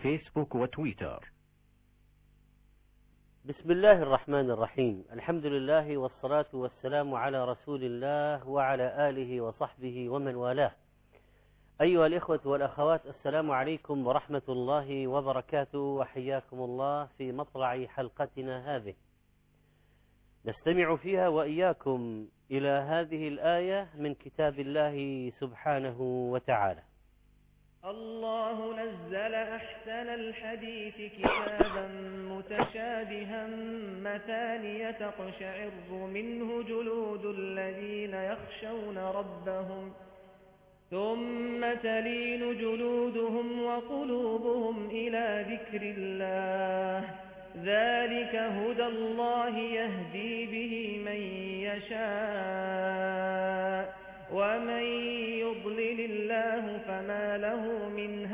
فيسبوك وتويتر. بسم الله الرحمن الرحيم. الحمد لله والصلاة والسلام على رسول الله وعلى آله وصحبه ومن والاه. أيها الإخوة والأخوات، السلام عليكم ورحمة الله وبركاته، وحياكم الله في مطلع حلقتنا هذه، نستمع فيها وإياكم إلى هذه الآية من كتاب الله سبحانه وتعالى. الله نزل أحسن الحديث كتابا متشابها مثانية تقشعر منه جلود الذين يخشون ربهم ثم تلين جلودهم وقلوبهم إلى ذكر الله ذلك هدى الله يهدي به من يشاء ومن يضلل الله فما له من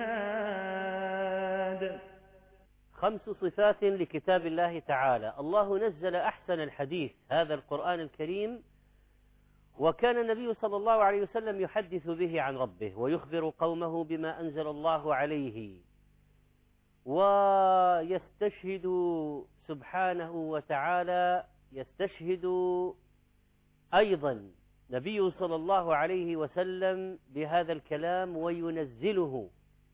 هاد. 5 صفات لكتاب الله تعالى. الله نزل أحسن الحديث، هذا القرآن الكريم، وكان النبي صلى الله عليه وسلم يحدث به عن ربه ويخبر قومه بما أنزل الله عليه، ويستشهد سبحانه وتعالى، يستشهد أيضا نبي صلى الله عليه وسلم بهذا الكلام، وينزله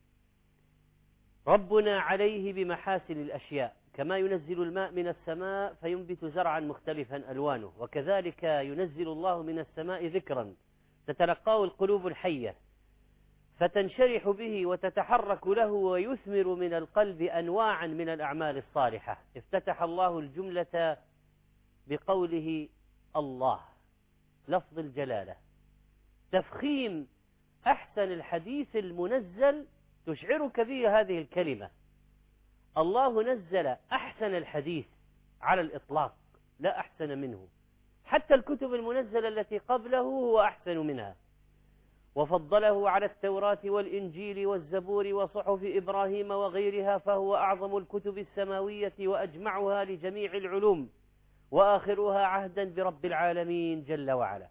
ربنا عليه بمحاسن الأشياء، كما ينزل الماء من السماء فينبت زرعا مختلفا ألوانه، وكذلك ينزل الله من السماء ذكرا تتلقاه القلوب الحية فتنشرح به وتتحرك له، ويثمر من القلب أنواعا من الأعمال الصالحة. افتتح الله الجملة بقوله الله، لفظ الجلالة، تفخيم أحسن الحديث المنزل تشعرك به هذه الكلمة. الله نزل أحسن الحديث على الإطلاق، لا أحسن منه، حتى الكتب المنزلة التي قبله هو أحسن منها، وفضله على التوراة والإنجيل والزبور وصحف إبراهيم وغيرها، فهو أعظم الكتب السماوية وأجمعها لجميع العلوم، وآخرها عهدا برب العالمين جل وعلا.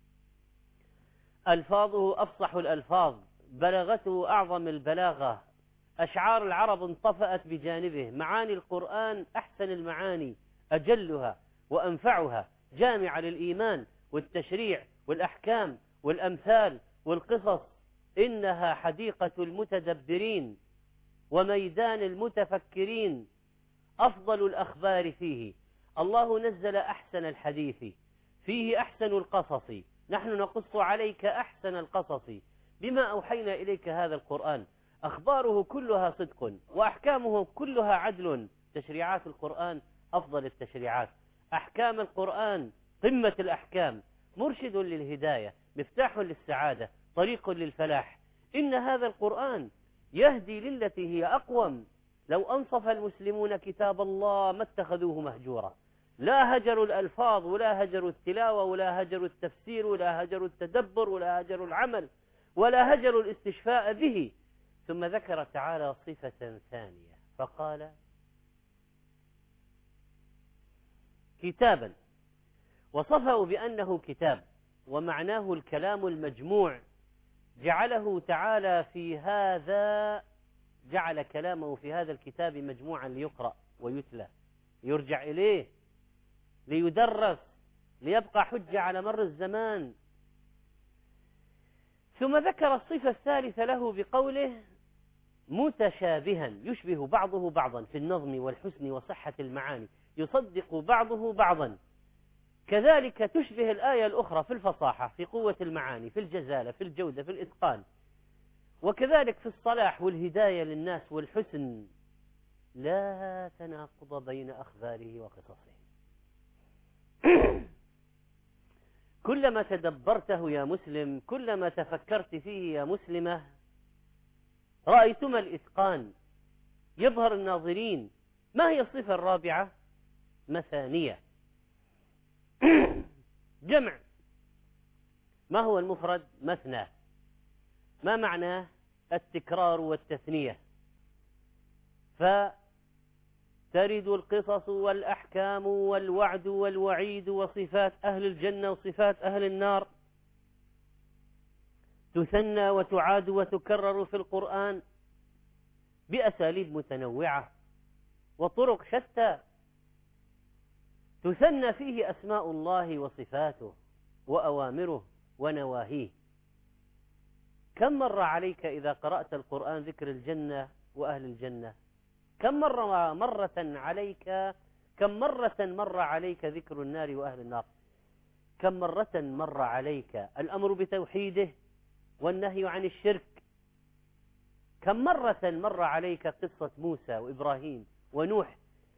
ألفاظه أفصح الألفاظ، بلغته أعظم البلاغة، أشعار العرب انطفأت بجانبه، معاني القرآن أحسن المعاني، أجلها وأنفعها، جامعة للإيمان والتشريع والأحكام والأمثال والقصص. إنها حديقة المتدبرين وميدان المتفكرين، أفضل الأخبار فيه. الله نزل أحسن الحديث، فيه أحسن القصص، نحن نقص عليك أحسن القصص بما أوحينا إليك هذا القرآن. أخباره كلها صدق وأحكامه كلها عدل. تشريعات القرآن أفضل التشريعات، أحكام القرآن قمة الأحكام، مرشد للهداية، مفتاح للسعادة، طريق للفلاح. إن هذا القرآن يهدي للتي هي أقوم. لو أنصف المسلمون كتاب الله ما اتخذوه مهجورا، لا هجروا الألفاظ ولا هجروا التلاوة ولا هجروا التفسير ولا هجروا التدبر ولا هجروا العمل ولا هجروا الاستشفاء به. ثم ذكر تعالى صفة ثانية فقال كتابا، وصفه بأنه كتاب، ومعناه الكلام المجموع. جعله تعالى في هذا، جعل كلامه في هذا الكتاب مجموعا ليقرأ ويتلى، يرجع إليه، ليدرس، ليبقى حجة على مر الزمان. ثم ذكر الصفة الثالثة له بقوله متشابها، يشبه بعضه بعضا في النظم والحسن وصحة المعاني، يصدق بعضه بعضا. كذلك تشبه الآية الأخرى في الفصاحة، في قوة المعاني، في الجزالة، في الجودة، في الإتقان، وكذلك في الصلاح والهداية للناس والحسن. لا تناقض بين أخباره وقصصه. كلما تدبرته يا مسلم، كلما تفكرت فيه يا مسلمة، رأيتما الإتقان يظهر الناظرين. ما هي الصفة الرابعة؟ مثانية، جمع. ما هو المفرد؟ مثنى. ما معناه؟ التكرار والتثنية. فترد القصص والأحكام والوعد والوعيد وصفات أهل الجنة وصفات أهل النار، تثنى وتعاد وتكرر في القرآن بأساليب متنوعة وطرق شتى تثنى فيه أسماء الله وصفاته وأوامره ونواهيه. كم مر عليك إذا قرأت القرآن ذكر الجنة وأهل الجنة؟ كم مرة مر عليك ذكر النار وأهل النار؟ كم مرة مر عليك الأمر بتوحيده والنهي عن الشرك؟ كم مرة مر عليك قصة موسى وإبراهيم ونوح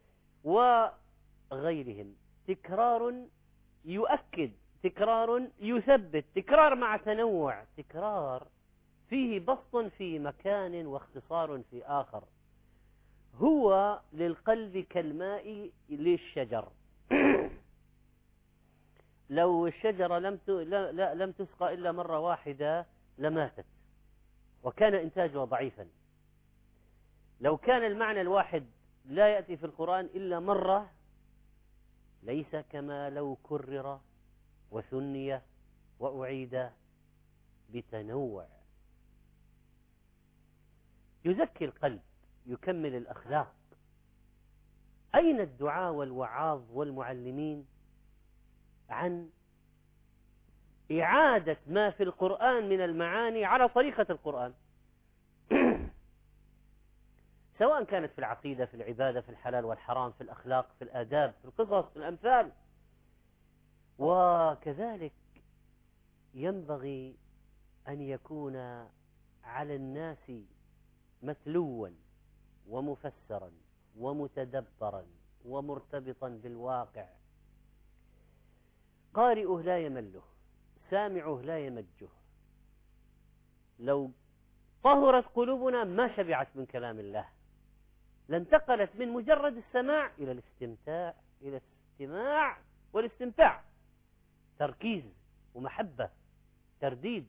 وغيرهم؟ تكرار يؤكد، تكرار يثبت، تكرار مع تنوع، تكرار فيه بسط في مكان واختصار في آخر. هو للقلب كالماء للشجر. لو الشجرة لم تسقى إلا مرة واحدة لماتت وكان إنتاجها ضعيفا. لو كان المعنى الواحد لا يأتي في القرآن إلا مرة ليس كما لو كرر وثني وأعيد بتنوع. يزكي القلب، يكمل الأخلاق. أين الدعاة والوعاظ والمعلمين عن إعادة ما في القرآن من المعاني على طريقة القرآن؟ سواء كانت في العقيدة، في العبادة، في الحلال والحرام، في الأخلاق، في الآداب، في القصص، في الأمثال. وكذلك ينبغي أن يكون على الناس متلوا ومفسرا ومتدبرا ومرتبطا بالواقع. قارئه لا يمله، سامعه لا يمجه. لو طهرت قلوبنا ما شبعت من كلام الله، لانتقلت من مجرد السماع إلى الاستمتاع، إلى الاستماع والاستمتاع، تركيز ومحبة، ترديد.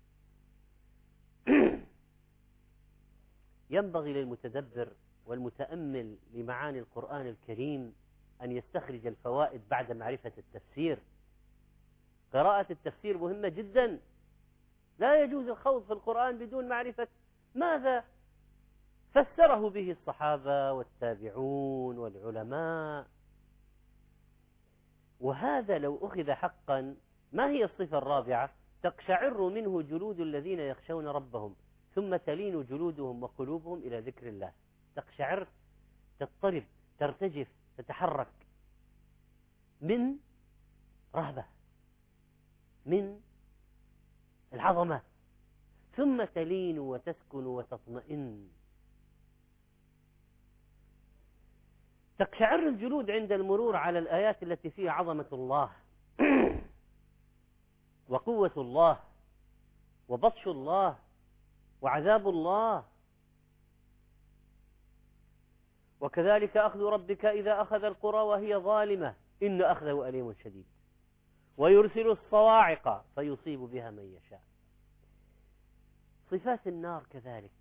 ينبغي للمتدبر والمتأمل لمعاني القرآن الكريم أن يستخرج الفوائد بعد معرفة التفسير. قراءة التفسير مهمة جدا. لا يجوز الخوض في القرآن بدون معرفة ماذا فسره به الصحابة والتابعون والعلماء. وهذا لو أخذ حقا، ما هي الصفة الرابعة؟ تقشعر منه جلود الذين يخشون ربهم ثم تلين جلودهم وقلوبهم إلى ذكر الله. تقشعر، تضطرب، ترتجف، تتحرك من رهبة، من العظمة، ثم تلين وتسكن وتطمئن. تقشعر الجلود عند المرور على الآيات التي فيها عظمة الله وقوة الله وبطش الله وعذاب الله. وكذلك أخذ ربك إذا أخذ القرى وهي ظالمة إن أخذه أليم شديد ويرسل الصواعق فيصيب بها من يشاء. صفات النار كذلك.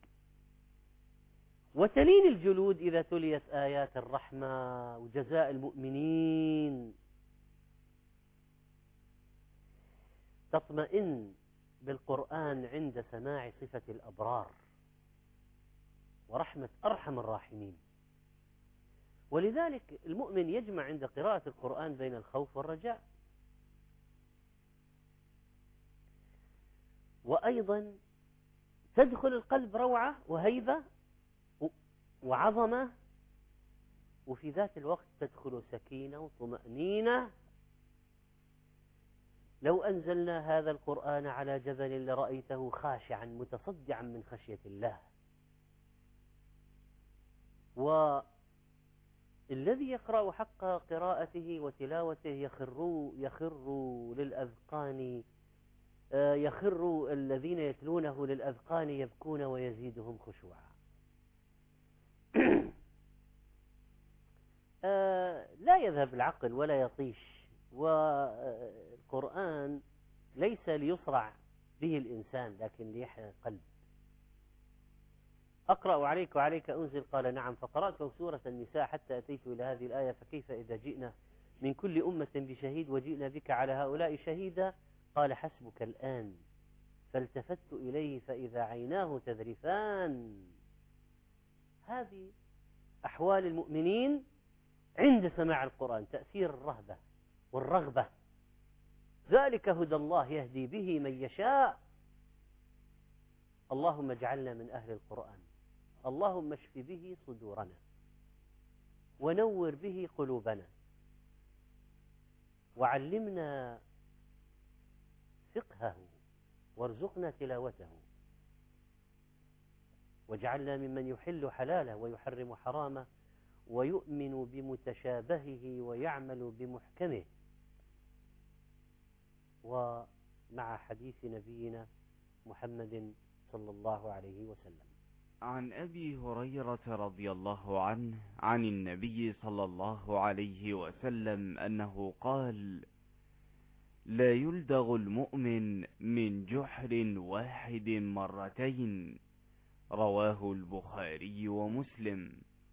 وتلين الجلود إذا تليت آيات الرحمة وجزاء المؤمنين. تطمئن بالقرآن عند سماع صفة الأبرار ورحمة أرحم الراحمين. ولذلك المؤمن يجمع عند قراءة القرآن بين الخوف والرجاء. وأيضا تدخل القلب روعة وهيبة وعظمة، وفي ذات الوقت تدخل سكينة وطمأنينة. لو أنزلنا هذا القرآن على جبل لرأيته خاشعا متصدعا من خشية الله. والذي يقرأ حق قراءته وتلاوته يخر للأذقان، يخر الذين يتلونه للأذقان يبكون ويزيدهم خشوعا. لا يذهب العقل ولا يطيش. والقرآن ليس ليصرع به الإنسان لكن ليحيا القلب. أقرأ عليك وعليك أنزل قال نعم، فقرأت سورة النساء حتى أتيت إلى هذه الآية فكيف إذا جئنا من كل أمة بشهيد وجئنا بك على هؤلاء شهيدا قال حسبك الآن. فالتفت إليه فإذا عيناه تذرفان هذه أحوال المؤمنين عند سماع القرآن، تأثير الرهبة والرغبة. ذلك هدى الله يهدي به من يشاء. اللهم اجعلنا من أهل القرآن، اللهم اشف به صدورنا ونور به قلوبنا وعلمنا فقهه وارزقنا تلاوته، واجعلنا ممن يحل حلاله ويحرم حرامه ويؤمن بمتشابهه ويعمل بمحكمه. ومع حديث نبينا محمد صلى الله عليه وسلم. عن أبي هريرة رضي الله عنه عن النبي صلى الله عليه وسلم أنه قال: لا يلدغ المؤمن من جحر واحد مرتين. رواه البخاري ومسلم.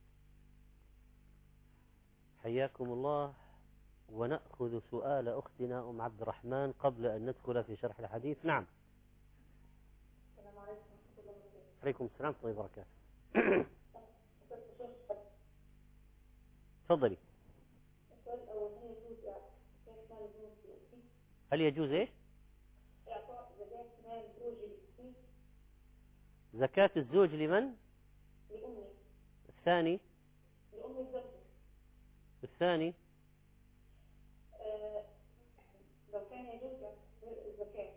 حياكم الله. ونأخذ سؤال أختنا أم عبد الرحمن قبل أن ندخل في شرح الحديث. نعم. السلام عليكم ورحمة الله وبركاته. عليكم السلام ورحمة الله وبركاته. تفضلي. السؤال الأول: هل يجوز إيه؟ إعطاء زكاة مال زوج الإسلام؟ زكاة الزوج لمن؟ لأمي. الثاني؟ لأمي الزوجة. الثاني؟ لو كان يجوز الزكاة،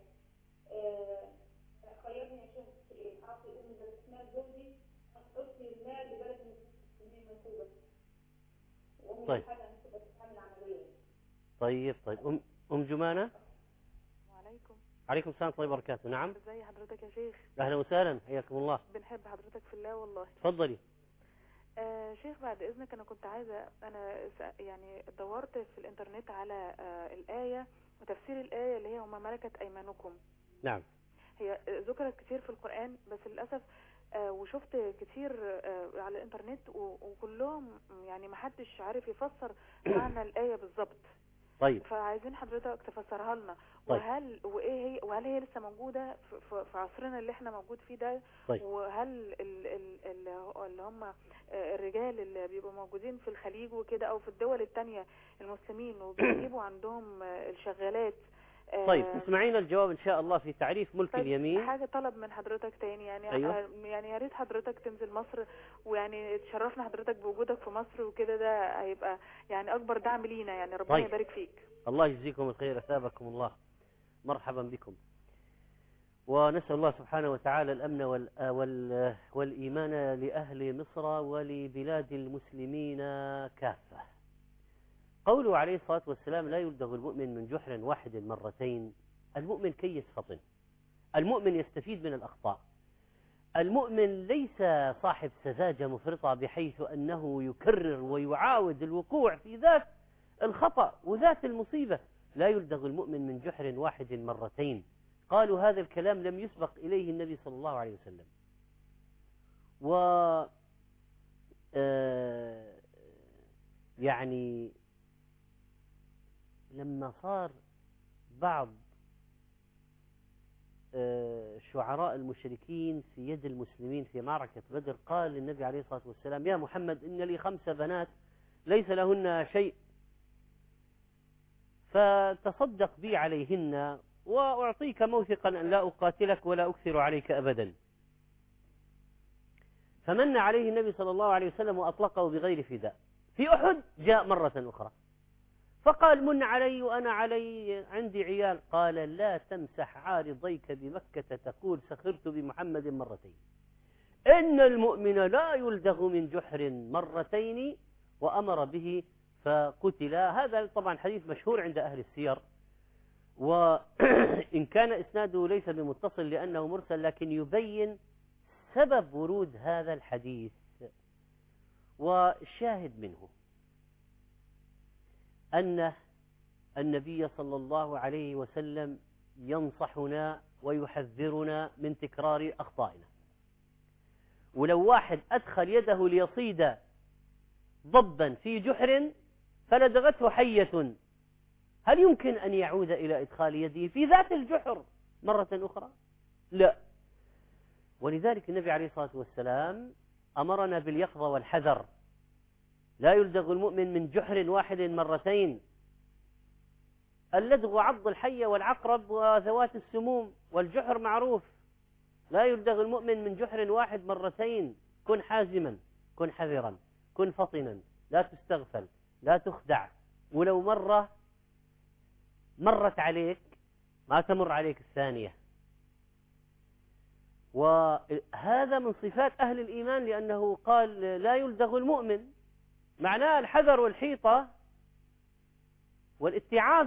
خيرني أشوف أعطي أمي زكاة مال زوجي أم أعطي المال لبلد المسلمين منصوبة، وأمي طيب. حاجة أن تبقى تتعامل عمليا. طيب. أم جمانة. وعليكم. عليكم السلام ورحمة الله وبركاته. نعم. ازي حضرتك يا شيخ؟ أهلا وسهلا، حياكم الله. بنحب حضرتك في الله والله. تفضلي. شيخ بعد إذنك، أنا كنت عايزة، أنا يعني دورت في الإنترنت على الآية وتفسير الآية اللي هي وما ملكت أيمانكم. نعم. هي ذكرت كتير في القرآن، بس للأسف وشفت كتير على الإنترنت وكلهم يعني ما حدش عارف يفسر معنى الآية بالظبط. طيب. فعايزين حضرتك تفسرها لنا. طيب. وهل هي لسه موجودة في عصرنا اللي احنا موجود فيه ده؟ طيب. وهل اللي هم الرجال اللي بيبقوا موجودين في الخليج وكده او في الدول التانية المسلمين وبيجيبوا عندهم الشغالات؟ طيب، اسمعينا الجواب ان شاء الله في تعريف ملك طيب، اليمين. حاجة طلب من حضرتك تاني يعني. أيوة. يعني يا ريت حضرتك تنزل مصر، ويعني تشرفنا حضرتك بوجودك في مصر وكده، ده هيبقى يعني اكبر دعم لينا يعني. ربنا طيب. يبارك فيك. الله يجزيكم الخير، اثابكم الله. مرحبا بكم. ونسأل الله سبحانه وتعالى الأمن والإيمان لأهل مصر ولبلاد المسلمين كافة. قوله عليه الصلاة والسلام: لا يلدغ المؤمن من جحر واحد مرتين. المؤمن كيس فطن، المؤمن يستفيد من الأخطاء، المؤمن ليس صاحب سذاجة مفرطة بحيث أنه يكرر ويعاود الوقوع في ذات الخطأ وذات المصيبة. لا يلدغ المؤمن من جحر واحد مرتين. قالوا هذا الكلام لم يسبق إليه النبي صلى الله عليه وسلم. يعني لما صار بعض شعراء المشركين في يد المسلمين في معركة بدر، قال للنبي عليه الصلاة والسلام: يا محمد، إن لي 5 بنات ليس لهن شيء، فتصدق بي عليهن وأعطيك موثقا أن لا أقاتلك ولا أكثر عليك أبدا. فمن عليه النبي صلى الله عليه وسلم وأطلقه بغير فداء. في أحد جاء مرة أخرى فقال: من علي وأنا عندي عيال. قال: لا تمسح عارضيك بمكة تقول سخرت بمحمد مرتين. إن المؤمن لا يلدغ من جحر مرتين، وأمر به فقتل. هذا طبعا حديث مشهور عند أهل السير، وإن كان إسناده ليس بمتصل لأنه مرسل، لكن يبين سبب ورود هذا الحديث. والشاهد منه أن النبي صلى الله عليه وسلم ينصحنا ويحذرنا من تكرار أخطائنا. ولو واحد أدخل يده ليصيد ضبا في جحر فلدغته حية، هل يمكن أن يعود إلى إدخال يده في ذات الجحر مرة أخرى؟ لا. ولذلك النبي عليه الصلاة والسلام أمرنا باليقظة والحذر. لا يلدغ المؤمن من جحر واحد مرتين. اللدغ عض الحية والعقرب وذوات السموم، والجحر معروف. لا يلدغ المؤمن من جحر واحد مرتين. كن حازما، كن حذرا، كن فطنا، لا تستغفل، لا تخدع. ولو مرت عليك ما تمر عليك الثانية. وهذا من صفات أهل الإيمان، لأنه قال لا يلدغ المؤمن، معناه الحذر والحيطة والاتعاظ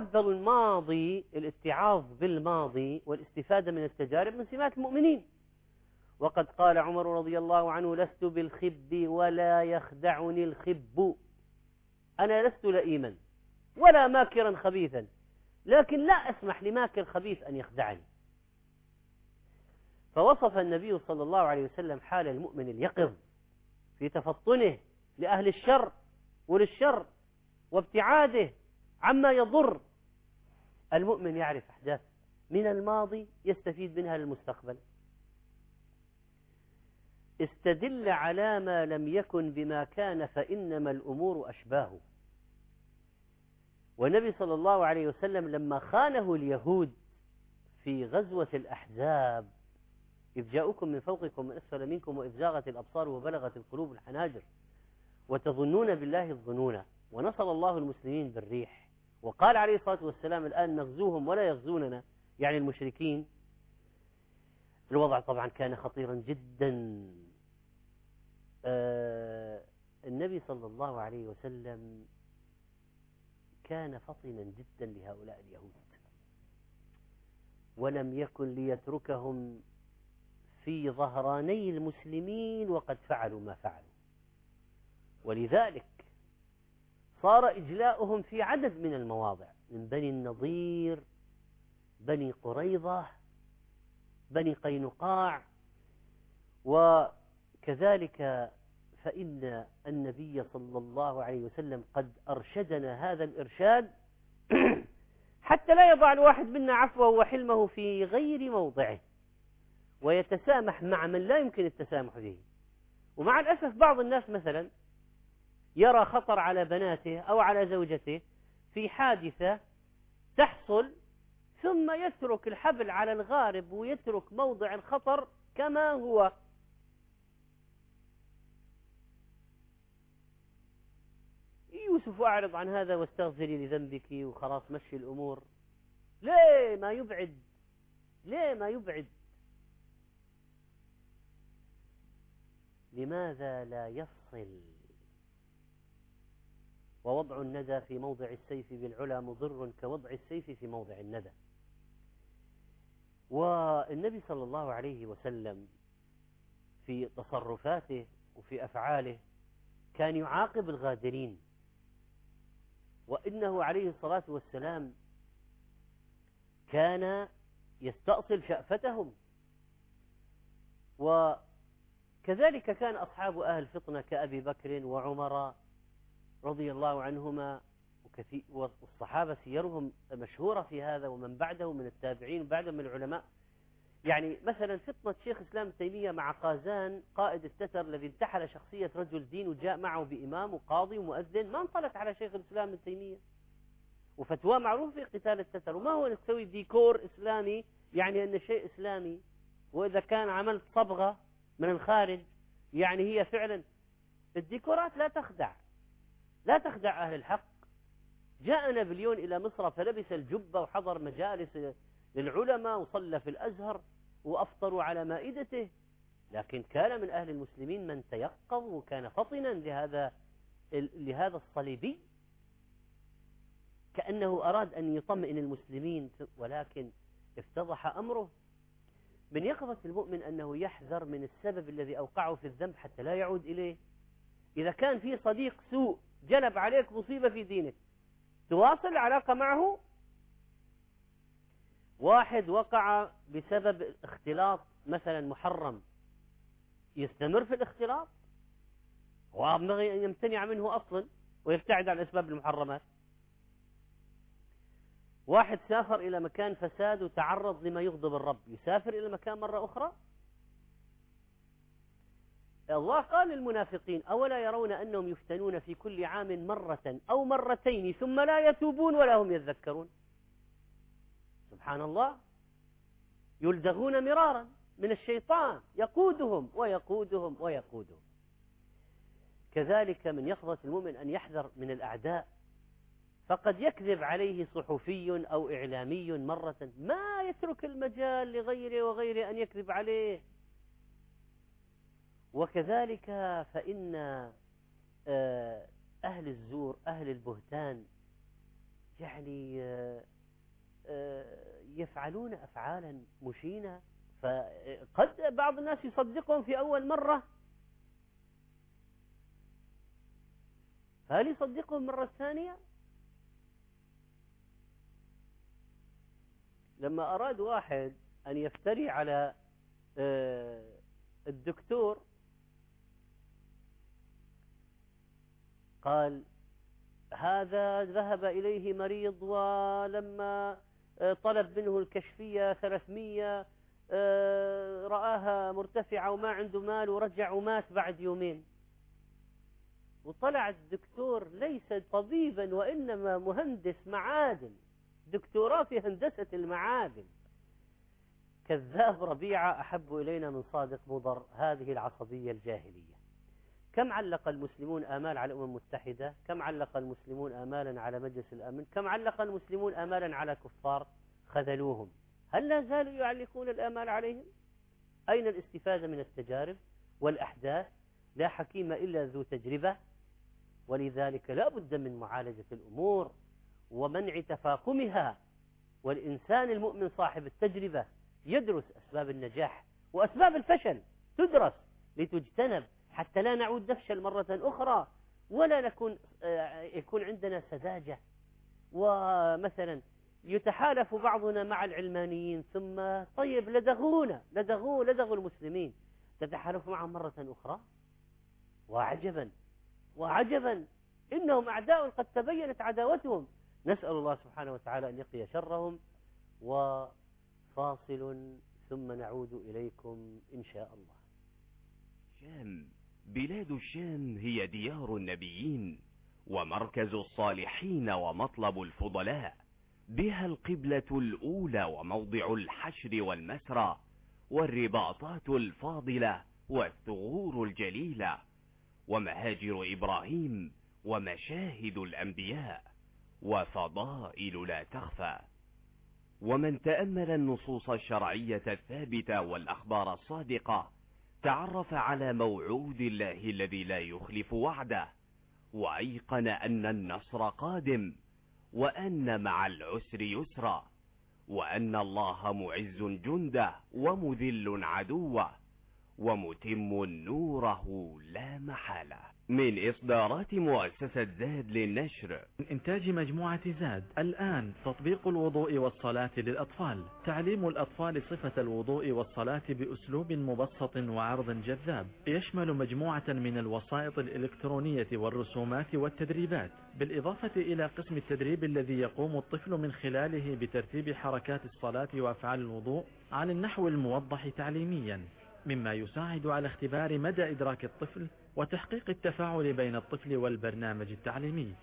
بالماضي والاستفادة من التجارب من سمات المؤمنين. وقد قال عمر رضي الله عنه: لست بالخب ولا يخدعني الخب. أنا لست لئيما ولا ماكرا خبيثا، لكن لا أسمح لماكر خبيث أن يخدعني. فوصف النبي صلى الله عليه وسلم حال المؤمن اليقظ في تفطنه لأهل الشر وللشر وابتعاده عما يضر. المؤمن يعرف أحداث من الماضي يستفيد منها للمستقبل. استدل على ما لم يكن بما كان فإنما الأمور أشباه. والنبي صلى الله عليه وسلم لما خانه اليهود في غزوة الأحزاب: إذ جاءوكم من فوقكم ومن أسفل منكم وإذ زاغت الأبصار وبلغت القلوب الحناجر وتظنون بالله الظنون، ونصر الله المسلمين بالريح. وقال عليه الصلاة والسلام: الآن نغزوهم ولا يغزوننا، يعني المشركين. الوضع طبعا كان خطيرا جدا. النبي صلى الله عليه وسلم كان فطنا جدا لهؤلاء اليهود، ولم يكن ليتركهم في ظهراني المسلمين وقد فعلوا ما فعلوا. ولذلك صار إجلاؤهم في عدد من المواضع، من بني النضير، بني قريظة، بني قينقاع. وكذلك فإن النبي صلى الله عليه وسلم قد أرشدنا هذا الإرشاد حتى لا يضع الواحد منا عفوه وحلمه في غير موضعه، ويتسامح مع من لا يمكن التسامح به. ومع الأسف بعض الناس مثلا يرى خطر على بناته أو على زوجته في حادثة تحصل، ثم يترك الحبل على الغارب ويترك موضع الخطر كما هو. يوسف: أعرض عن هذا واستغفري لذنبك، وخلاص مشي الأمور. ليه ما يبعد؟ لماذا لا يفصل؟ ووضع الندى في موضع السيف بالعلا مضر كوضع السيف في موضع الندى. والنبي صلى الله عليه وسلم في تصرفاته وفي أفعاله كان يعاقب الغادرين، وإنه عليه الصلاة والسلام كان يستأصل شأفتهم. وكذلك كان أصحاب أهل الفطنة كأبي بكر وعمر رضي الله عنهما، والصحابة سيرهم مشهورة في هذا، ومن بعده من التابعين وبعدهم من العلماء. يعني مثلا فطنة شيخ الإسلام ابن تيمية مع قازان قائد التتر الذي انتحل شخصية رجل دين وجاء معه بإمام وقاضي ومؤذن، ما انطلت على شيخ الإسلام ابن تيمية، وفتوى معروف في قتال التتر. وما هو نسوي ديكور إسلامي يعني أن شيء إسلامي، وإذا كان عملت صبغة من الخارج يعني هي فعلا. الديكورات لا تخدع أهل الحق. جاء نابليون إلى مصر فلبس الجبة وحضر مجالس للعلماء وصلى في الأزهر وأفطروا على مائدته، لكن كان من أهل المسلمين من تيقظ وكان فطنا لهذا الصليبي، كأنه أراد أن يطمئن المسلمين، ولكن افتضح أمره. من يقظة المؤمن أنه يحذر من السبب الذي أوقعه في الذنب حتى لا يعود إليه. إذا كان في صديق سوء جلب عليك مصيبة في دينك، تواصل العلاقة معه. واحد وقع بسبب اختلاط مثلا محرم، يستمر في الاختلاط، وينبغي أن يمتنع منه أصلا ويبتعد عن الأسباب المحرمات. واحد سافر إلى مكان فساد وتعرض لما يغضب الرب، يسافر إلى مكان مرة أخرى. الله قال للمنافقين أولا يرون أنهم يفتنون في كل عام مرة أو مرتين ثم لا يتوبون ولا هم يذكرون. سبحان الله، يلدغون مرارا من الشيطان يقودهم ويقودهم ويقودهم. كذلك من يقظة المؤمن أن يحذر من الأعداء، فقد يكذب عليه صحفي أو إعلامي مرة، ما يترك المجال لغيره وغيره أن يكذب عليه. وكذلك فإن أهل الزور أهل البهتان يعني يفعلون أفعالا مشينة، فقد بعض الناس يصدقهم في أول مرة، فهل يصدقهم مرة ثانية؟ لما أراد واحد أن يفتري على الدكتور قال هذا ذهب إليه مريض ولما طلب منه الكشفية 300 رآها مرتفعة وما عنده مال ورجع ومات بعد يومين. وطلع الدكتور ليس طبيبا وإنما مهندس معادن، دكتوراه في هندسة المعادن. كذاب ربيعة أحب إلينا من صادق مضر. هذه العصبية الجاهلية. كم علق المسلمون آمال على الأمم المتحدة؟ كم علق المسلمون آمالا على مجلس الأمن؟ كم علق المسلمون آمالا على كفار خذلوهم؟ هل لا زالوا يعلقون الآمال عليهم؟ أين الاستفادة من التجارب والأحداث؟ لا حكيم إلا ذو تجربة. ولذلك لا بد من معالجة الأمور ومنع تفاقمها. والإنسان المؤمن صاحب التجربة يدرس أسباب النجاح وأسباب الفشل، تدرس لتجتنب حتى لا نعود نفشل مرة أخرى، ولا يكون عندنا سذاجة. ومثلا يتحالف بعضنا مع العلمانيين ثم طيب لدغوا المسلمين، تتحالف معهم مرة أخرى. وعجبا إنهم أعداء قد تبينت عداوتهم. نسأل الله سبحانه وتعالى أن يقي شرهم. وفاصل ثم نعود إليكم إن شاء الله. شام، بلاد الشام هي ديار النبيين ومركز الصالحين ومطلب الفضلاء، بها القبلة الأولى وموضع الحشر والمسرى والرباطات الفاضلة والثغور الجليلة ومهاجر إبراهيم ومشاهد الأنبياء وفضائل لا تخفى. ومن تأمل النصوص الشرعية الثابتة والأخبار الصادقة تعرف على موعود الله الذي لا يخلف وعده، وأيقن أن النصر قادم، وأن مع العسر يسرا، وأن الله معز جنده ومذل عدوه ومتم نوره لا محالة. من إصدارات مؤسسة زاد للنشر. من إنتاج مجموعة زاد. الآن تطبيق الوضوء والصلاة للأطفال، تعليم الأطفال صفة الوضوء والصلاة بأسلوب مبسط وعرض جذاب، يشمل مجموعة من الوسائط الإلكترونية والرسومات والتدريبات، بالإضافة إلى قسم التدريب الذي يقوم الطفل من خلاله بترتيب حركات الصلاة وأفعال الوضوء على النحو الموضح تعليميا، مما يساعد على اختبار مدى إدراك الطفل وتحقيق التفاعل بين الطفل والبرنامج التعليمي.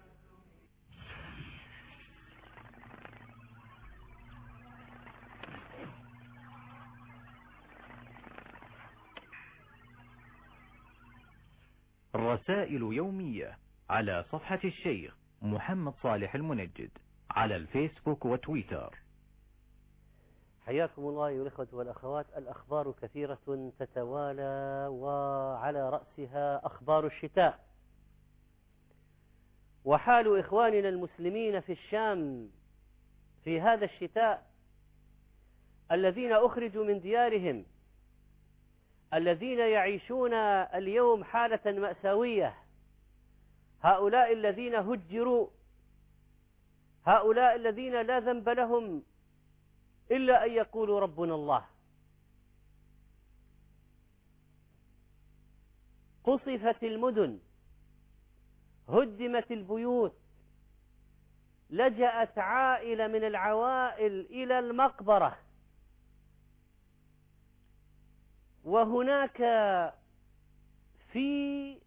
رسائل يومية على صفحة الشيخ محمد صالح المنجد على الفيسبوك وتويتر. حياكم الله أيها الإخوة والأخوات. الأخبار كثيرة تتوالى، وعلى رأسها أخبار الشتاء، وحال إخواننا المسلمين في الشام في هذا الشتاء، الذين أخرجوا من ديارهم، الذين يعيشون اليوم حالة مأساوية، هؤلاء الذين هجروا، هؤلاء الذين لا ذنب لهم إلا أن يقولوا ربنا الله. قصفت المدن، هدمت البيوت، لجأت عائلة من العوائل إلى المقبرة، وهناك في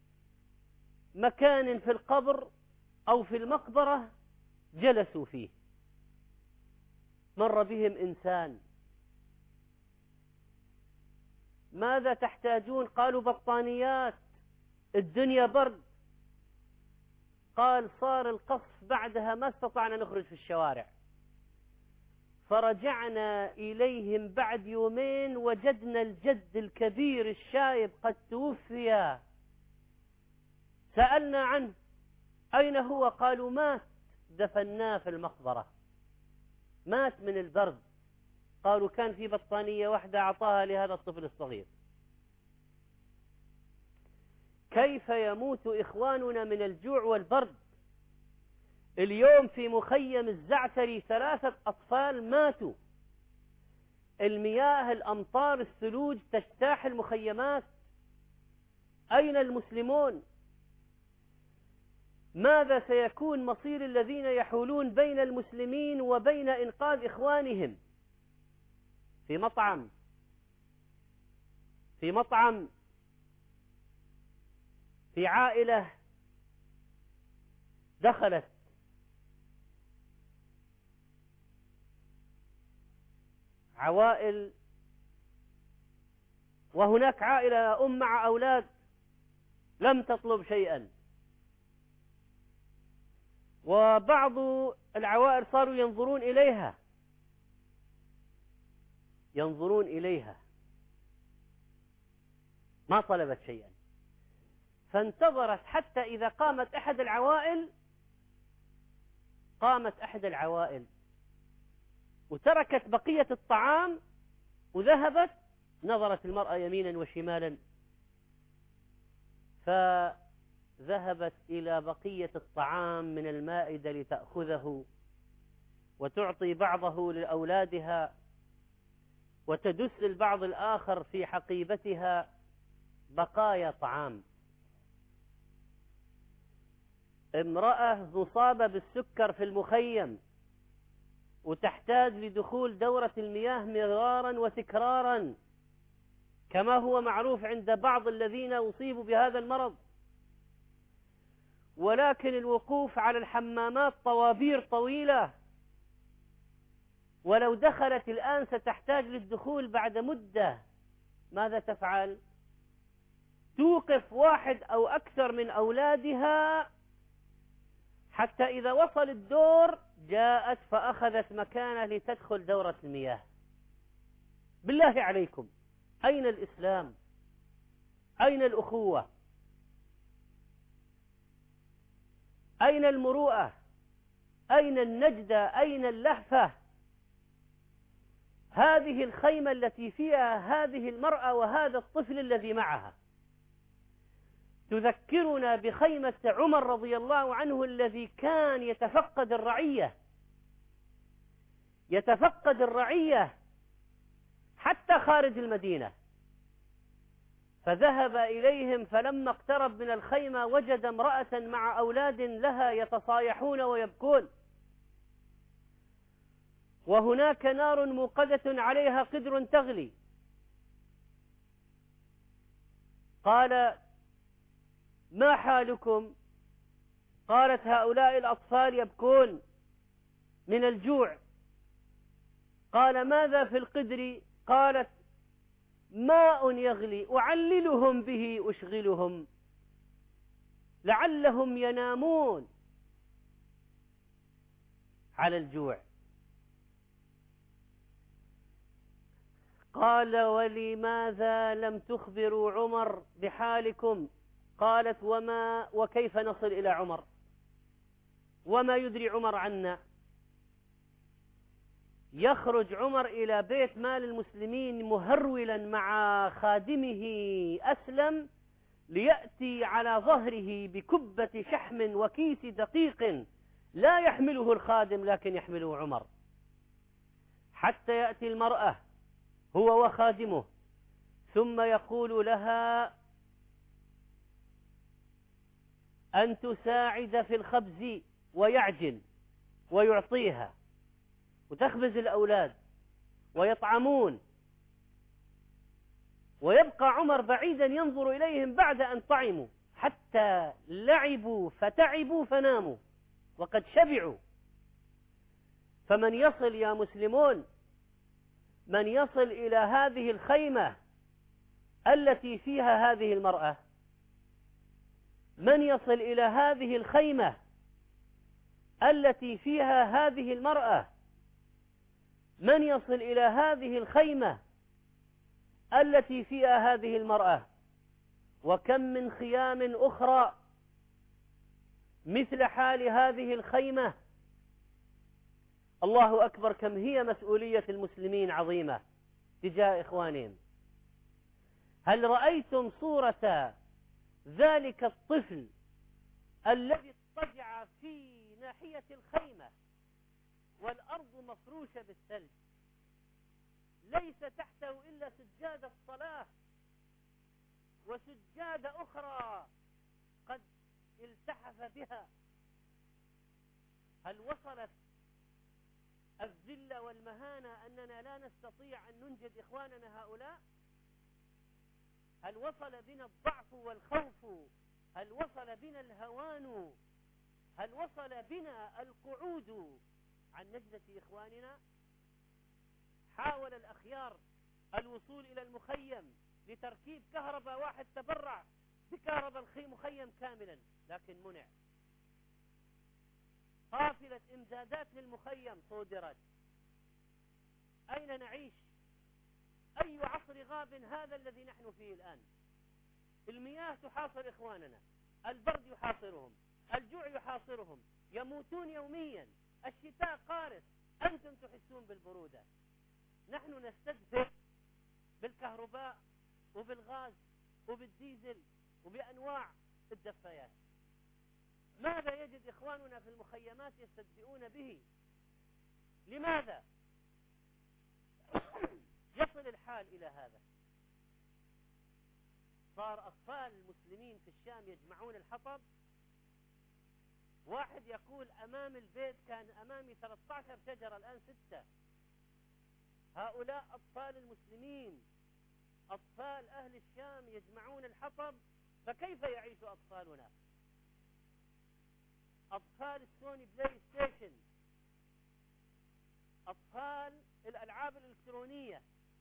مكان في القبر أو في المقبرة جلسوا فيه، مر بهم إنسان، ماذا تحتاجون؟ قالوا بطانيات، الدنيا برد. قال صار القصف بعدها ما استطعنا نخرج في الشوارع، فرجعنا إليهم بعد يومين وجدنا الجد الكبير الشايب قد توفي. سألنا عنه أين هو؟ قالوا مات، دفناه في المقبرة، مات من البرد. قالوا كان في بطانية واحدة أعطاها لهذا الطفل الصغير. كيف يموت إخواننا من الجوع والبرد؟ اليوم في مخيم الزعتري 3 أطفال ماتوا. المياه، الأمطار، الثلوج تجتاح المخيمات. أين المسلمون؟ ماذا سيكون مصير الذين يحولون بين المسلمين وبين إنقاذ إخوانهم؟ في مطعم في عائلة دخلت عوائل، وهناك عائلة أم مع أولاد لم تطلب شيئا، وبعض العوائل صاروا ينظرون إليها ما طلبت شيئا، فانتظرت حتى إذا قامت أحد العوائل وتركت بقية الطعام وذهبت، نظرت المرأة يمينا وشمالا، فذهبت إلى بقية الطعام من المائدة لتأخذه وتعطي بعضه لأولادها، وتدس البعض الآخر في حقيبتها بقايا طعام. امرأة مصابة بالسكر في المخيم وتحتاج لدخول دورة المياه مرارا وتكرارا كما هو معروف عند بعض الذين أصيبوا بهذا المرض، ولكن الوقوف على الحمامات طوابير طويلة، ولو دخلت الآن ستحتاج للدخول بعد مدة. ماذا تفعل؟ توقف واحد أو أكثر من أولادها حتى إذا وصل الدور جاءت فأخذت مكانه لتدخل دورة المياه. بالله عليكم، أين الإسلام؟ أين الأخوة؟ أين المروءة؟ أين النجدة؟ أين اللهفة؟ هذه الخيمة التي فيها هذه المرأة وهذا الطفل الذي معها تذكرنا بخيمة عمر رضي الله عنه الذي كان يتفقد الرعية حتى خارج المدينة، فذهب إليهم فلما اقترب من الخيمة وجد امرأة مع أولاد لها يتصايحون ويبكون، وهناك نار موقدة عليها قدر تغلي. قال ما حالكم؟ قالت هؤلاء الأطفال يبكون من الجوع. قال ماذا في القدر؟ قالت ماء يغلي أعللهم به أشغلهم لعلهم ينامون على الجوع. قال ولماذا لم تخبروا عمر بحالكم؟ قالت وكيف نصل إلى عمر وما يدري عمر عنا؟ يخرج عمر إلى بيت مال المسلمين مهرولا مع خادمه أسلم ليأتي على ظهره بكبة شحم وكيس دقيق لا يحمله الخادم لكن يحمله عمر، حتى يأتي المرأة هو وخادمه ثم يقول لها أن تساعد في الخبز ويعجن ويعطيها وتخبز الأولاد ويطعمون. ويبقى عمر بعيدا ينظر إليهم بعد أن طعموا، حتى لعبوا فتعبوا فناموا وقد شبعوا. فمن يصل يا مسلمون، من يصل إلى هذه الخيمة التي فيها هذه المرأة، من يصل إلى هذه الخيمة التي فيها هذه المرأة، من يصل إلى هذه الخيمة التي فيها هذه المرأة، وكم من خيام أخرى مثل حال هذه الخيمة. الله أكبر، كم هي مسؤولية المسلمين عظيمة تجاه إخوانهم. هل رأيتم صورة ذلك الطفل الذي اضطجع في ناحية الخيمة والأرض مفروشة بالثلج، ليس تحته إلا سجادة الصلاة وسجادة أخرى قد التحف بها؟ هل وصلت الذلة والمهانة أننا لا نستطيع أن ننجد إخواننا هؤلاء؟ هل وصل بنا الضعف والخوف؟ هل وصل بنا الهوان؟ هل وصل بنا القعود عن نجدة إخواننا؟ حاول الأخيار الوصول إلى المخيم لتركيب كهرباء، واحد تبرع بكهرباء المخيم كاملا لكن منع. قافلة إمدادات للمخيم صودرت. أين نعيش؟ أي عصر غاب هذا الذي نحن فيه الآن؟ المياه تحاصر إخواننا، البرد يحاصرهم، الجوع يحاصرهم، يموتون يوميا، الشتاء قارس، أنتم تحسون بالبرودة. نحن نستدفئ بالكهرباء وبالغاز وبالديزل وبأنواع الدفايات. ماذا يجد إخواننا في المخيمات يستدفئون به؟ لماذا يصل الحال إلى هذا؟ صار أطفال المسلمين في الشام يجمعون الحطب. واحد يقول أمام البيت كان أمامي 13 شجرة الآن 6. هؤلاء أطفال المسلمين، أطفال أهل الشام يجمعون الحطب، فكيف يعيش أطفالنا؟ أطفال السوني بلاي ستيشن، أطفال الألعاب الإلكترونية،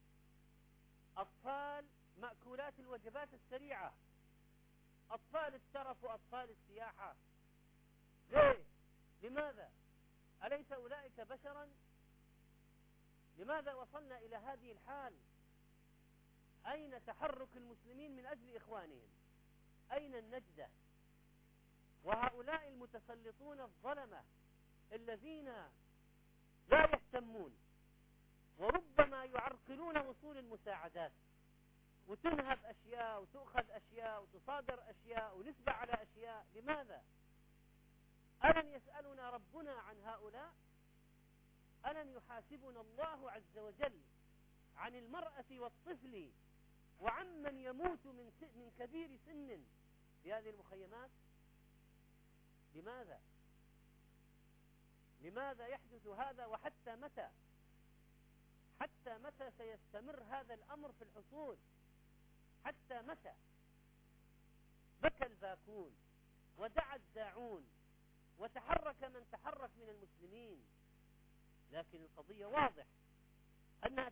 أطفال مأكولات الوجبات السريعة، أطفال الترف وأطفال السياحة. ليه؟ لماذا؟ أليس أولئك بشرا؟ لماذا وصلنا إلى هذه الحال؟ أين تحرك المسلمين من أجل إخوانهم؟ أين النجدة؟ وهؤلاء المتسلطون الظلمة الذين لا يهتمون، وربما يعرقلون وصول المساعدات، وتنهب أشياء وتؤخذ أشياء وتصادر أشياء ونسبة على أشياء. لماذا؟ ألن يسألنا ربنا عن هؤلاء؟ ألن يحاسبنا الله عز وجل عن المرأة والطفل وعمن يموت من كبير سن في هذه المخيمات؟ لماذا؟ لماذا يحدث هذا؟ وحتى متى؟ حتى متى سيستمر هذا الأمر في الحصول؟ حتى متى؟ بكى الباكون ودعا الداعون وتحرك من تحرك من المسلمين، لكن القضية واضح أنها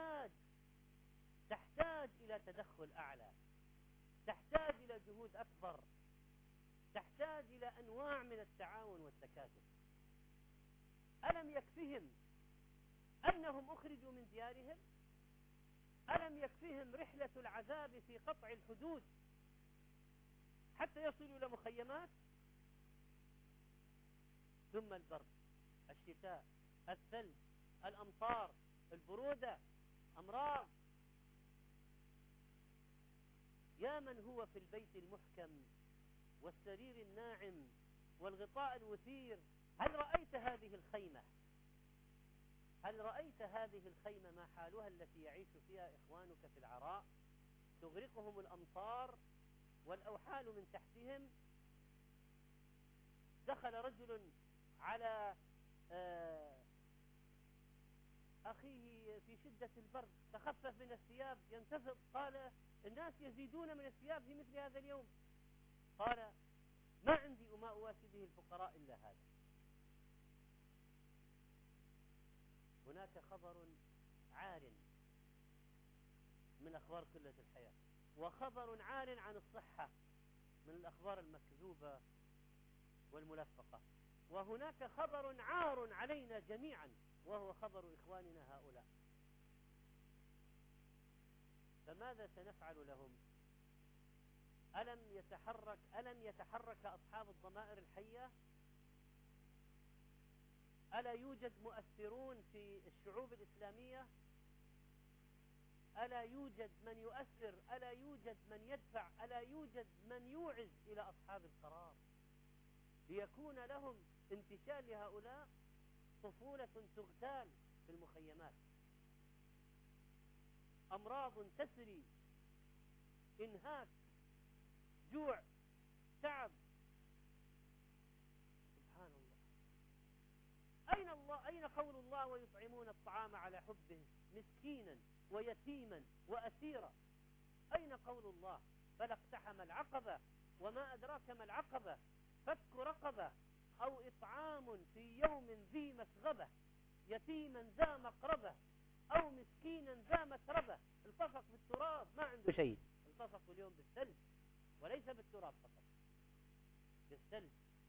تحتاج إلى تدخل أعلى، تحتاج إلى جهود أكبر، تحتاج إلى أنواع من التعاون والتكاتف. ألم يكفهم أنهم أخرجوا من ديارهم؟ ألم يكفهم رحلة العذاب في قطع الحدود حتى يصلوا إلى مخيمات؟ ثم البرد، الشتاء، الثلج، الأمطار، البرودة، أمراض. يا من هو في البيت المحكم والسرير الناعم والغطاء الوثير، هل رأيت هذه الخيمة؟ هل رأيت هذه الخيمة ما حالها التي يعيش فيها إخوانك في العراء؟ تغرقهم الأمطار والأوحال من تحتهم. دخل رجل على أخيه في شدة البرد تخفف من الثياب ينتفض، قال الناس يزيدون من الثياب في مثل هذا اليوم، قال ما عندي وما أواسي به الفقراء إلا هذا. هناك خبر عار من أخبار قلة الحياة، وخبر عار عن الصحة من الأخبار المكذوبة والملفقة، وهناك خبر عار علينا جميعا وهو خبر إخواننا هؤلاء. فماذا سنفعل لهم؟ ألم يتحرك أصحاب الضمائر الحية؟ ألا يوجد مؤثرون في الشعوب الإسلامية؟ ألا يوجد من يؤثر؟ ألا يوجد من يدفع؟ ألا يوجد من يوعز إلى أصحاب القرار ليكون لهم انتشال لهؤلاء؟ طفولة تغتال في المخيمات، أمراض تسري، إنهاك، جوع، تعب. سبحان الله. أين قول الله ويطعمون الطعام على حبه مسكينا ويتيما وأسيرا؟ أين قول الله؟ فلا اقتحم العقبة وما أدراك ما العقبة، فك رقبة أو إطعام في يوم ذي مسغبة، يتيما ذا مقربة أو مسكينا ذا متربة. التصق بالتراب ما عنده شيء، التصق اليوم بالثلج، وليس بالتراب فقط، بالثلج.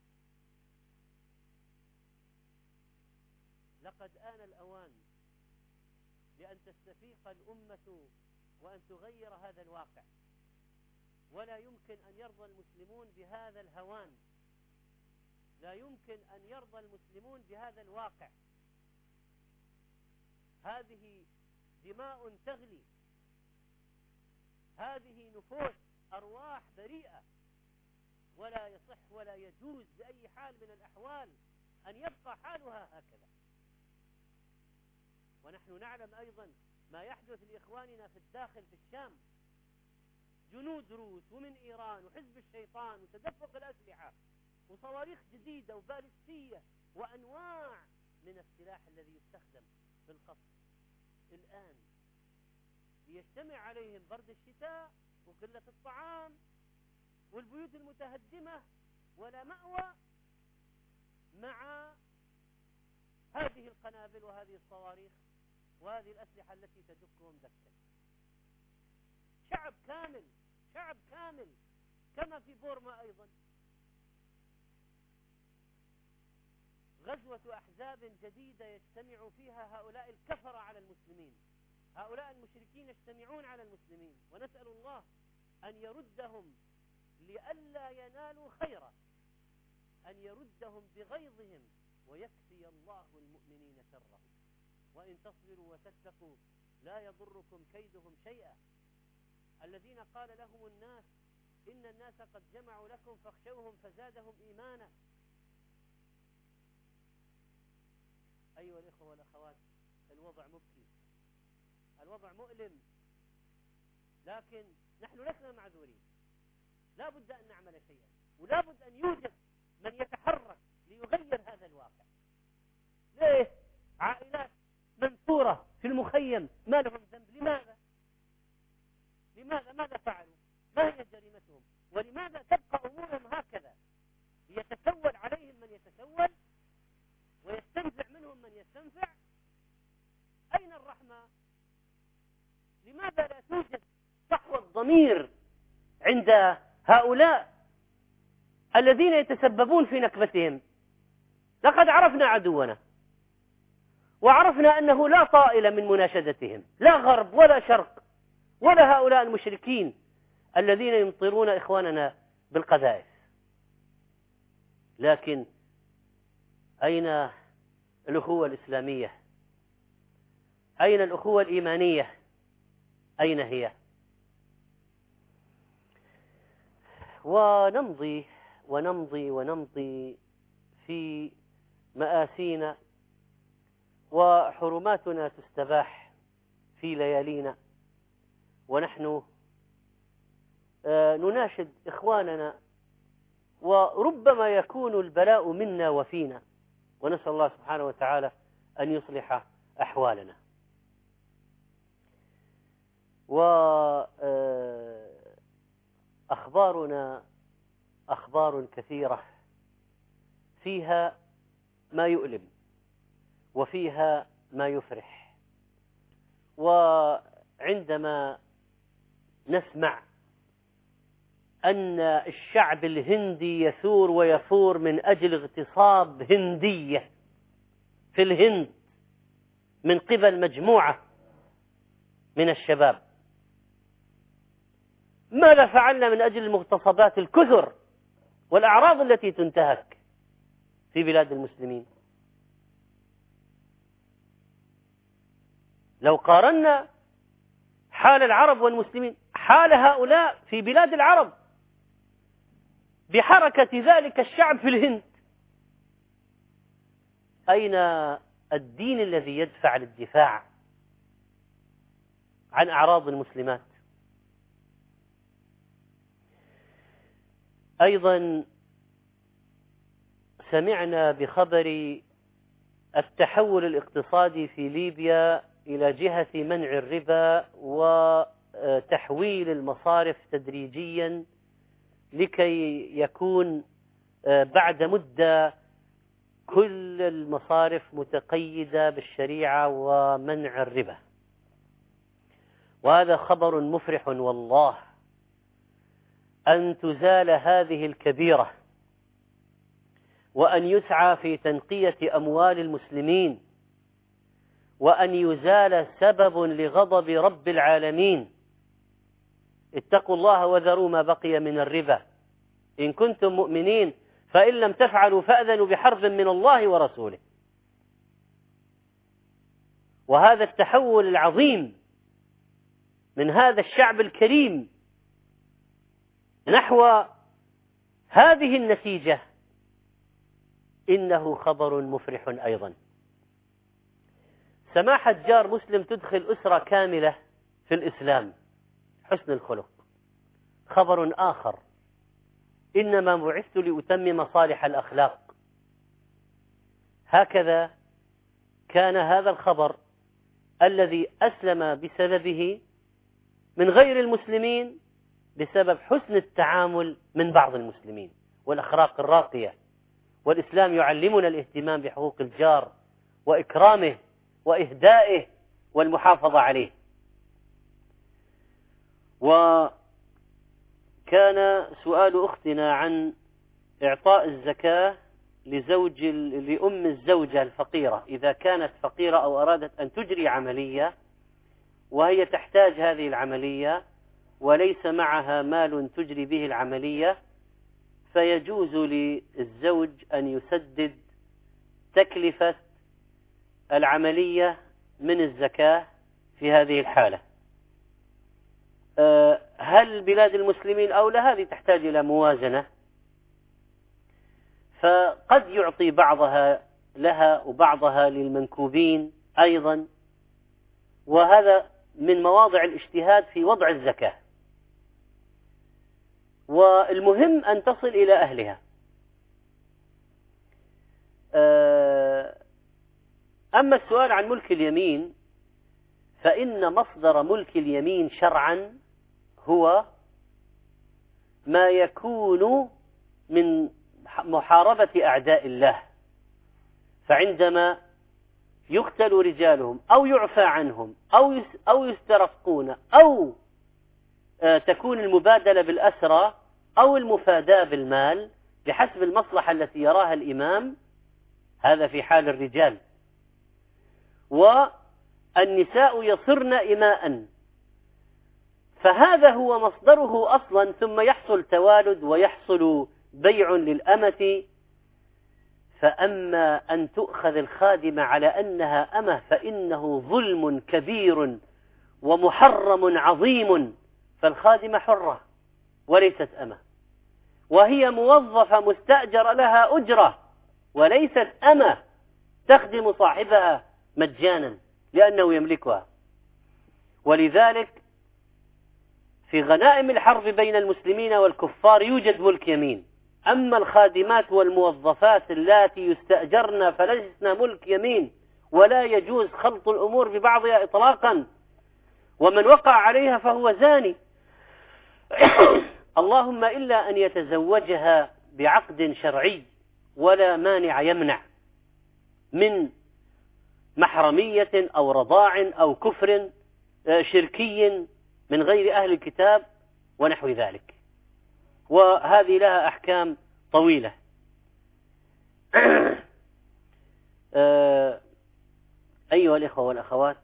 لقد آن الأوان لأن تستفيق الأمة وأن تغير هذا الواقع، ولا يمكن أن يرضى المسلمون بهذا الهوان، لا يمكن أن يرضى المسلمون بهذا الواقع. هذه دماء تغلي، هذه نفوس، أرواح بريئة، ولا يصح ولا يجوز بأي حال من الأحوال أن يبقى حالها هكذا. ونحن نعلم أيضا ما يحدث لإخواننا في الداخل في الشام، جنود روس ومن إيران وحزب الشيطان وتدفق الأسلحة وصواريخ جديدة وبالستية وأنواع من السلاح الذي يستخدم في القصف الآن، ليجتمع عليهم برد الشتاء وقلة الطعام والبيوت المتهدمة ولا مأوى، مع هذه القنابل وهذه الصواريخ وهذه الأسلحة التي تدكهم دكا. شعب كامل، شعب كامل، كما في بورما أيضا. غزوة أحزاب جديدة يجتمع فيها هؤلاء الكفرة على المسلمين، هؤلاء المشركين يجتمعون على المسلمين، ونسأل الله أن يردهم لئلا ينالوا خيرا، أن يردهم بغيظهم ويكفي الله المؤمنين شرهم. وإن تصبروا وتتقوا لا يضركم كيدهم شيئا. الذين قال لهم الناس إن الناس قد جمعوا لكم فاخشوهم فزادهم إيمانا. أيها الإخوة والأخوات، الوضع مبكي، الوضع مؤلم، لكن نحن لسنا معذورين، لا بد أن نعمل شيئا، ولا بد أن يوجد من يتحرك ليغير هذا الواقع. ليه؟ عائلات منثورة في المخيم ما لهم ذنب، لماذا؟ ماذا فعلوا؟ ما هي جريمتهم؟ ولماذا تبقى أمورهم هكذا؟ يتسول عليهم من يتسول ويستنفع منهم من يستنفع. أين الرحمة؟ لماذا لا توجد صحوة ضمير عند هؤلاء الذين يتسببون في نكبتهم؟ لقد عرفنا عدونا، وعرفنا أنه لا طائل من مناشدتهم، لا غرب ولا شرق ولا هؤلاء المشركين الذين يمطرون إخواننا بالقذائف. لكن أين الأخوة الإسلامية؟ أين الأخوة الإيمانية؟ أين هي؟ ونمضي ونمضي ونمضي في مآسينا، وحرماتنا تستباح في ليالينا، ونحن نناشد إخواننا، وربما يكون البلاء منا وفينا، ونسأل الله سبحانه وتعالى أن يصلح أحوالنا. وأخبارنا أخبار كثيرة فيها ما يؤلم وفيها ما يفرح. وعندما نسمع أن الشعب الهندي يثور ويفور من أجل اغتصاب هندية في الهند من قبل مجموعة من الشباب، ماذا فعلنا من أجل المغتصبات الكثر والأعراض التي تنتهك في بلاد المسلمين؟ لو قارنا حال العرب والمسلمين حال هؤلاء في بلاد العرب بحركة ذلك الشعب في الهند، أين الدين الذي يدفع للدفاع عن أعراض المسلمات؟ أيضا سمعنا بخبر التحول الاقتصادي في ليبيا إلى جهة منع الربا وتحويل المصارف تدريجيا لكي يكون بعد مدة كل المصارف متقيدة بالشريعة ومنع الربا. وهذا خبر مفرح والله، أن تزال هذه الكبيرة وأن يسعى في تنقية أموال المسلمين وأن يزال سبب لغضب رب العالمين. اتقوا الله وذروا ما بقي من الربا إن كنتم مؤمنين، فإن لم تفعلوا فأذنوا بحرب من الله ورسوله. وهذا التحول العظيم من هذا الشعب الكريم نحو هذه النتيجة إنه خبر مفرح أيضا. سماحة جار مسلم تدخل أسرة كاملة في الإسلام، حسن الخلق. خبر آخر، إنما بعثت لأتمم صالح الأخلاق. هكذا كان هذا الخبر الذي أسلم بسببه من غير المسلمين بسبب حسن التعامل من بعض المسلمين والأخلاق الراقية. والإسلام يعلمنا الاهتمام بحقوق الجار وإكرامه وإهدائه والمحافظة عليه. وكان سؤال أختنا عن إعطاء الزكاة لأم الزوجة الفقيرة إذا كانت فقيرة أو أرادت أن تجري عملية وهي تحتاج هذه العملية وليس معها مال تجري به العملية، فيجوز للزوج أن يسدد تكلفة العملية من الزكاة في هذه الحالة. هل بلاد المسلمين أو لا؟ هذه تحتاج إلى موازنة، فقد يعطي بعضها لها وبعضها للمنكوبين أيضا، وهذا من مواضع الاجتهاد في وضع الزكاة. والمهم أن تصل إلى أهلها. أما السؤال عن ملك اليمين، فإن مصدر ملك اليمين شرعا هو ما يكون من محاربة أعداء الله. فعندما يقتل رجالهم أو يعفى عنهم أو يسترقون أو تكون المبادلة بالأسرى أو المفاداة بالمال بحسب المصلحة التي يراها الإمام، هذا في حال الرجال. والنساء يصرن إماء، فهذا هو مصدره أصلا، ثم يحصل توالد ويحصل بيع للأمة. فأما أن تؤخذ الخادمة على أنها أمة فإنه ظلم كبير ومحرم عظيم، فالخادمة حرة وليست أمة، وهي موظفة مستأجر لها أجرة وليست أمة تخدم صاحبها مجانا لأنه يملكها. ولذلك في غنائم الحرب بين المسلمين والكفار يوجد ملك يمين. أما الخادمات والموظفات اللاتي يستأجرن فلسنا ملك يمين، ولا يجوز خلط الأمور ببعضها إطلاقا. ومن وقع عليها فهو زاني. اللهم إلا أن يتزوجها بعقد شرعي ولا مانع يمنع من محرمية أو رضاع أو كفر شركي من غير أهل الكتاب ونحو ذلك، وهذه لها أحكام طويلة. أيها الإخوة والأخوات،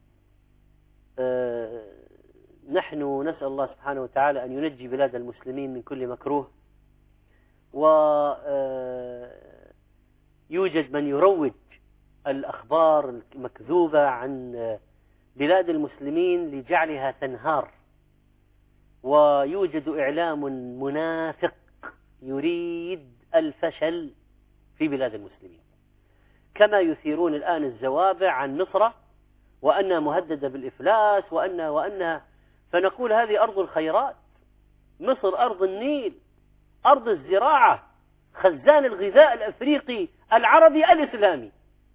نحن نسأل الله سبحانه وتعالى أن ينجي بلاد المسلمين من كل مكروه، ويوجد من يروج الأخبار المكذوبة عن بلاد المسلمين لجعلها تنهار، ويوجد إعلام منافق يريد الفشل في بلاد المسلمين، كما يثيرون الآن الزوابع عن مصر وأنها مهددة بالإفلاس وأنها فنقول هذه أرض الخيرات، مصر أرض النيل، أرض الزراعة، خزان الغذاء الأفريقي العربي الإسلامي.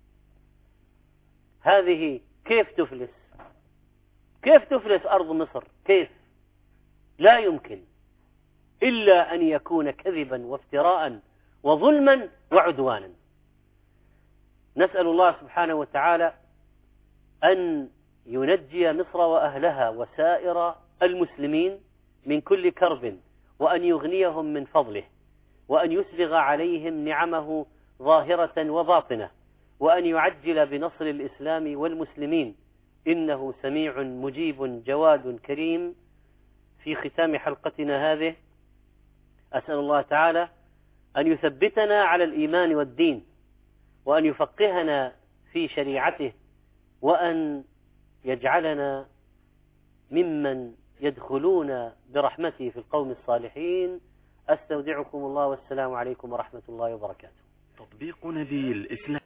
هذه كيف تفلس؟ كيف تفلس أرض مصر؟ كيف؟ لا يمكن إلا أن يكون كذبا وافتراء وظلما وعدوانا. نسأل الله سبحانه وتعالى أن ينجي مصر وأهلها وسائر المسلمين من كل كرب، وأن يغنيهم من فضله، وأن يسبغ عليهم نعمه ظاهرة وباطنة، وأن يعجل بنصر الإسلام والمسلمين، إنه سميع مجيب جواد كريم. في ختام حلقتنا هذه أسأل الله تعالى أن يثبتنا على الإيمان والدين، وأن يفقهنا في شريعته، وأن يجعلنا ممن يدخلون برحمته في القوم الصالحين. أستودعكم الله، والسلام عليكم ورحمة الله وبركاته. تطبيق نبيل الإسلام.